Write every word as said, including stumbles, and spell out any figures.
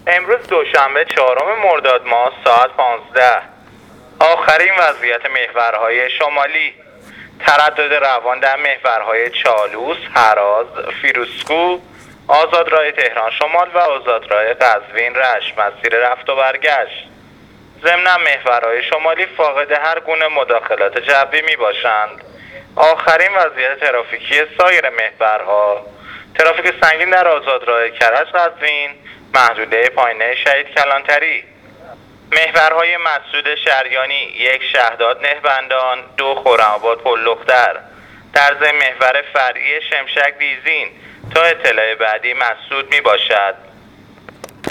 امروز دوشنبه چهارم مرداد ماه ساعت پانزده. آخرین وضعیت محورهای شمالی: تردد روان در محورهای چالوس، هراز، فیروزکوه، آزادراه تهران شمال و آزادراه قزوین رشت مسیر رفت و برگشت. ضمن محورهای شمالی فاقد هر گونه مداخلات جوی می باشند. آخرین وضعیت ترافیکی سایر محورها: ترافیک سنگین در آزادراه کرج قزوین، محدوده پایینه شهید کلانتری. محورهای مسعود شریانی: یک شهداد نهبندان، دو خرم‌آباد پل‌لختر. در ضمن محور فرعی شمشک دیزین تا اطلاع بعدی مسعود می باشد.